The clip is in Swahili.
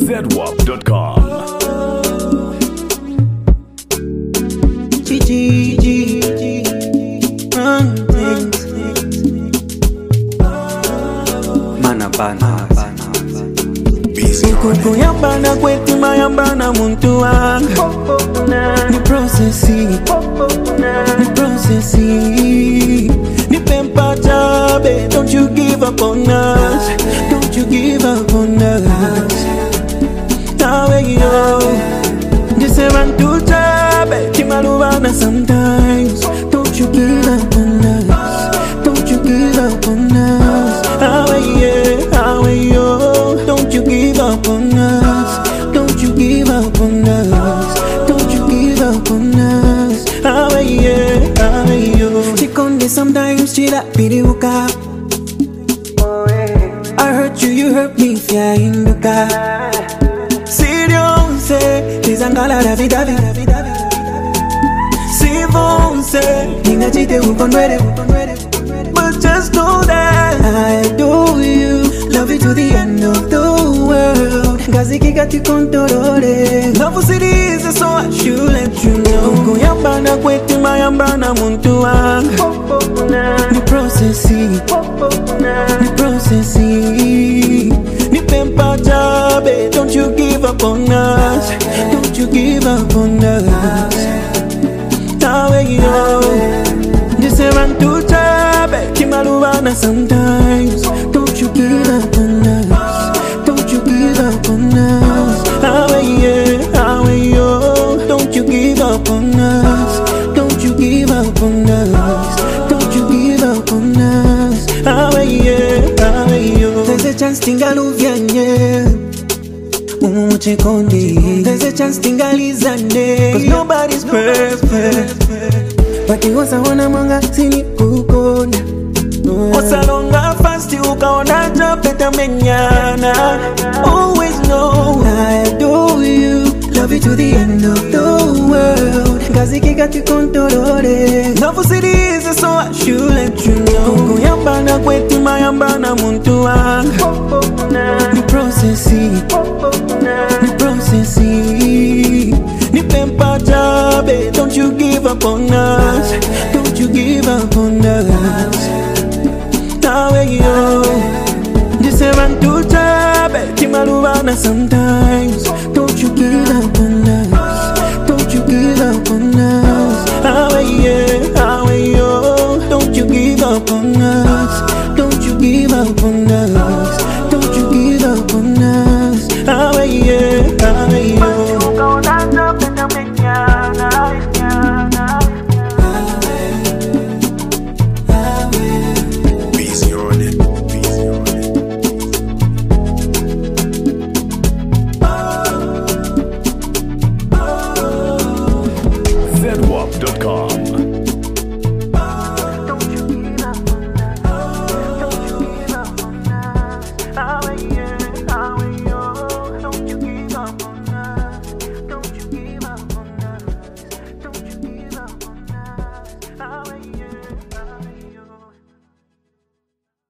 zedwap.com. Kuku yambana kwetu mayambana muntu wanga ni processi ni pempa jabe. Don't you give up on us, don't you give up on us. Tawe yo diseran tu jabe kimalubana sometimes. Don't you give up on us, don't you give up on us. Tawe yo, don't you give up on us, don't you give up on us, don't you give up on us. Away yo. Chikonde sometimes chila pidi uka. I hurt you, you hurt me, fia induka. Sirionse, tizangala davi davi. Sivonse, ninga chite ukondwere. But just know that I adore you, love you to the end of the world. Gaziki gati kontolore. Love cities, so I should let you know. Kuku yambana kwetu mayambana muntu wanga ni processi ni pempa jabe. Don't you give up on us, don't you give up on us. Tawe yo diseran tu jabe kimalubana sometimes. Don't you give up on us, don't you give up on us. Away yo, don't you give up on us, don't you give up on us, don't you give up on us. Away yo. There's a chance tingaluvyanye umuche kondi. There's a chance tingalizane, cause nobody's perfect. But you was a wana manga sini kukona. Osalonga fast ukaona jabeta menyana. Always know I adore you, love you to the end of the world. Gaziki gati kontolore. Love cities, so I should let you know. Kuku yambana kwetu mayambana muntu wanga ni processi ni pempa jabe. Don't you give up on us, don't you give up on us. Tawe yo diseran tu jabe kimalubana sometimes. Don't you give up on us, don't you give up on us. Away yo, don't you give up on us, don't you give up on us, don't you give up on us. Away yo. zedwap.com.